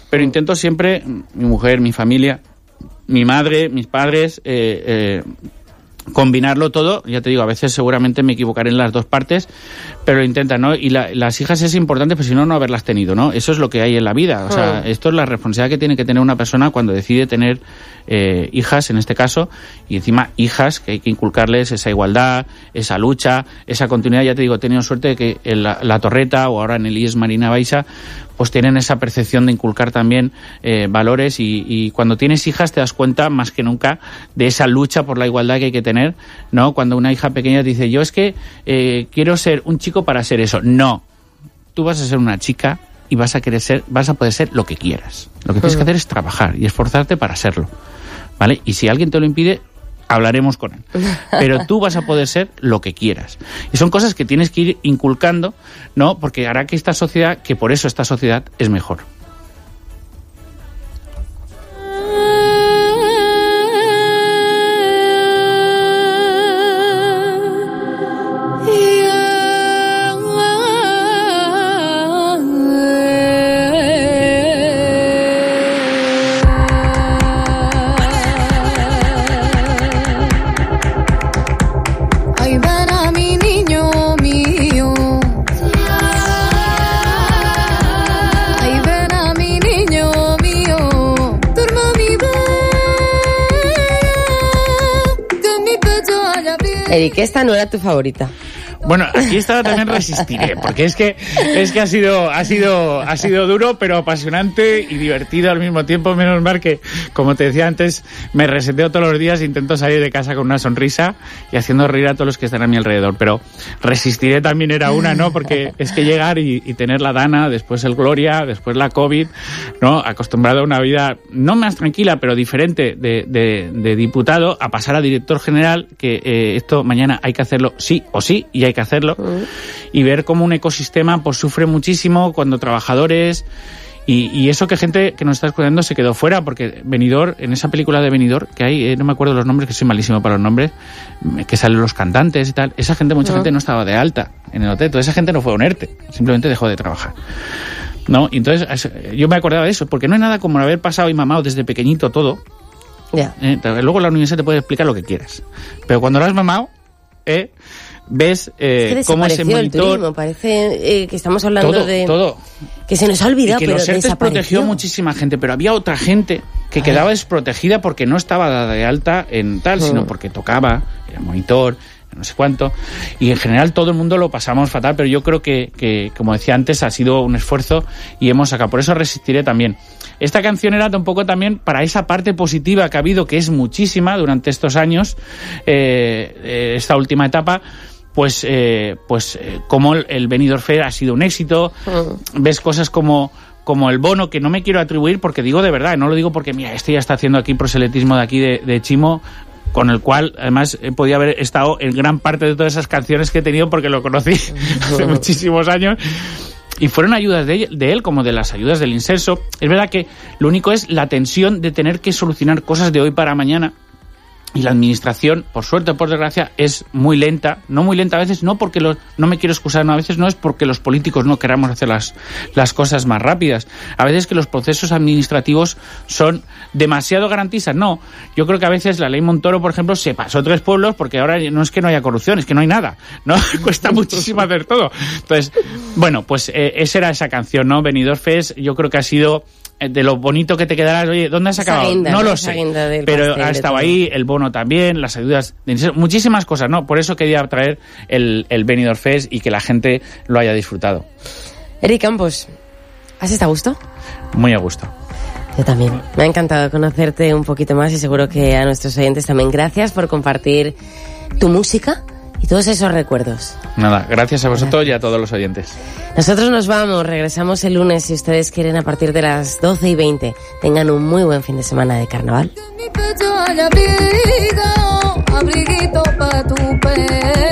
pero intento siempre, mi mujer, mi familia, mi madre, mis padres, combinarlo todo. Ya te digo, a veces seguramente me equivocaré en las dos partes, pero lo intentan, ¿no? Y las hijas es importante, pues si no, no haberlas tenido, ¿no? Eso es lo que hay en la vida. O sea, esto es la responsabilidad que tiene que tener una persona cuando decide tener hijas, en este caso, y encima hijas, que hay que inculcarles esa igualdad, esa lucha, esa continuidad. Ya te digo, he tenido suerte de que en la Torreta o ahora en el IES Marina Baixa pues tienen esa percepción de inculcar también valores y cuando tienes hijas te das cuenta más que nunca de esa lucha por la igualdad que hay que tener, ¿no? Cuando una hija pequeña te dice, yo es que quiero ser un chico para ser eso. No, tú vas a ser una chica y vas a poder ser lo que quieras. Lo que tienes que hacer es trabajar y esforzarte para serlo, ¿vale? Y si alguien te lo impide, hablaremos con él. Pero tú vas a poder ser lo que quieras. Y son cosas que tienes que ir inculcando, ¿no? Porque hará que esta sociedad, que por eso esta sociedad es mejor. Eric, esta no era tu favorita. Bueno, aquí esta también resistiré, porque es que ha sido duro, pero apasionante y divertido al mismo tiempo. Menos mal que, como te decía antes, me reseteo todos los días, intento salir de casa con una sonrisa y haciendo reír a todos los que están a mi alrededor. Pero resistiré también era una, ¿no? Porque es que llegar y tener la Dana, después el Gloria, después la COVID, ¿no? Acostumbrado a una vida no más tranquila, pero diferente de diputado, a pasar a director general, que esto mañana hay que hacerlo sí o sí, y hay que hacerlo, y ver cómo un ecosistema pues sufre muchísimo cuando trabajadores y eso que gente que nos está escuchando se quedó fuera, porque Benidorm, en esa película de Benidorm que hay, no me acuerdo los nombres, que soy malísimo para los nombres, que salen los cantantes y tal, esa gente, mucha gente no estaba de alta en el hotel, toda esa gente no fue a un ERTE, simplemente dejó de trabajar, ¿no? Y entonces yo me acordaba de eso, porque no hay nada como haber pasado y mamado desde pequeñito todo. Ya. Luego en la universidad te puede explicar lo que quieras, pero cuando lo has mamado, ves cómo ese monitor... El turismo, parece que estamos hablando todo. Que se nos ha olvidado, y que pero los ERTEs protegió muchísima gente, pero había otra gente que quedaba desprotegida porque no estaba dada de alta en tal, sino porque tocaba, era monitor, no sé cuánto, y en general todo el mundo lo pasamos fatal, pero yo creo que como decía antes, ha sido un esfuerzo y hemos sacado, por eso resistiré también. Esta canción era un poco también para esa parte positiva que ha habido, que es muchísima durante estos años, esta última etapa, pues como el Benidorm Fair ha sido un éxito, ves cosas como el bono, que no me quiero atribuir porque digo de verdad, no lo digo porque mira, este ya está haciendo aquí proselitismo de aquí de Chimo, con el cual además podía haber estado en gran parte de todas esas canciones que he tenido porque lo conocí hace muchísimos años. Y fueron ayudas de él, como de las ayudas del Inserso. Es verdad que lo único es la tensión de tener que solucionar cosas de hoy para mañana. Y la administración, por suerte o por desgracia, es muy lenta. No muy lenta a veces, no porque no me quiero excusar, no, a veces no es porque los políticos no queramos hacer las cosas más rápidas. A veces que los procesos administrativos son demasiado garantistas. No, yo creo que a veces la ley Montoro, por ejemplo, se pasó 3 pueblos porque ahora no es que no haya corrupción, es que no hay nada, ¿no? Cuesta muchísimo hacer todo. Entonces, bueno, pues esa era esa canción, ¿no? Benidorm Fest, yo creo que ha sido de lo bonito que te quedarás. Oye, ¿dónde has acabado? Guinda, no lo sé, pero ha estado ahí, el bono también, las ayudas, muchísimas cosas, ¿no? Por eso quería traer el Benidorm Fest y que la gente lo haya disfrutado. Eric Campos, ¿has estado a gusto? Muy a gusto. Yo también. Me ha encantado conocerte un poquito más y seguro que a nuestros oyentes también. Gracias por compartir tu música y todos esos recuerdos. Nada, gracias a vosotros y a todos los oyentes. Nosotros nos vamos, regresamos el lunes si ustedes quieren a partir de las 12:20. Tengan un muy buen fin de semana de carnaval. Abriguito pa' tu